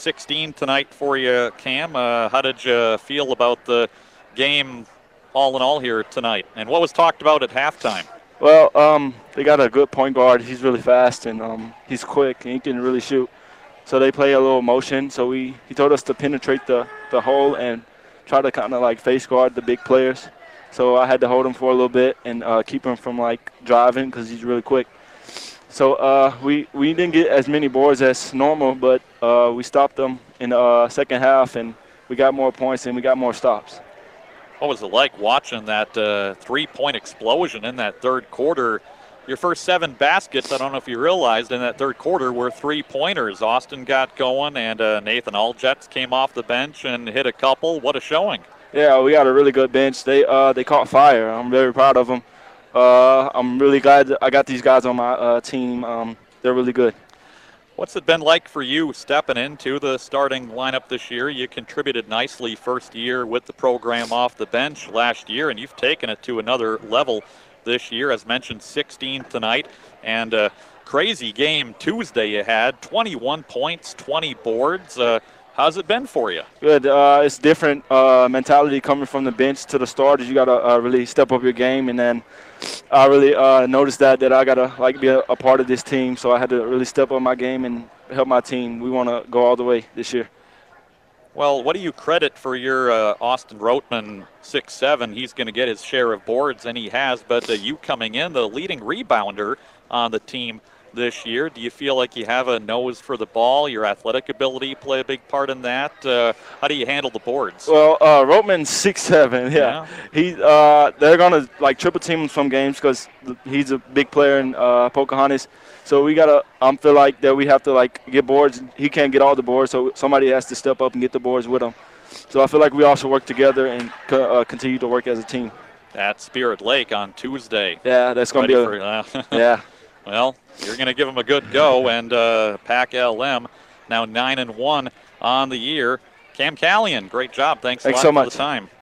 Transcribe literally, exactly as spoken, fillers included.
sixteen tonight for you, Cam. Uh, how did you feel about the game all in all here tonight? And what was talked about at halftime? Well, um, they got a good point guard. He's really fast and um, he's quick and he can really shoot. So they play a little motion. So we he told us to penetrate the, the hole and try to kind of like face guard the big players. So I had to hold him for a little bit and uh, keep him from like driving because he's really quick. So uh, we we didn't get as many boards as normal, but uh, we stopped them in the uh, second half and we got more points and we got more stops. What was it like watching that uh, three-point explosion in that third quarter? Your first seven baskets, I don't know if you realized, in that third quarter were three-pointers. Austin got going, and uh, Nathan Aljets came off the bench and hit a couple. What a showing. Yeah, we got a really good bench. They uh, they caught fire. I'm very proud of them. Uh, I'm really glad that I got these guys on my uh, team. Um, they're really good. What's it been like for you stepping into the starting lineup this year? You contributed nicely first year with the program off the bench last year, and you've taken it to another level this year. As mentioned, sixteen tonight, and a crazy game Tuesday you had, twenty-one points, twenty boards. Uh, how's it been for you? Good. Uh, it's different uh, mentality coming from the bench to the starters. You got to uh, really step up your game, and then I really uh, noticed that that I got to like be a, a part of this team, so I had to really step up my game and help my team. We want to go all the way this year. Well, what do you credit for your uh, Austin Roatman six seven? He's going to get his share of boards, and he has, but uh, you coming in, the leading rebounder on the team this year. Do you feel like you have a nose for the ball? Your athletic ability play a big part in that? Uh, how do you handle the boards? Well, uh, Roatman's six seven, yeah. yeah. He, uh, they're going to, like, triple team him some games because he's a big player in uh, Pocahontas. So we got to um, feel like that we have to, like, get boards. He can't get all the boards, so somebody has to step up and get the boards with him. So I feel like we also work together and uh, continue to work as a team. At Spirit Lake on Tuesday. Yeah, that's going to be a for, uh, yeah. Well, you're going to give them a good go, and uh, Pac L M now nine and one on the year. Cam Callion, great job. Thanks, Thanks a lot so for much. the time.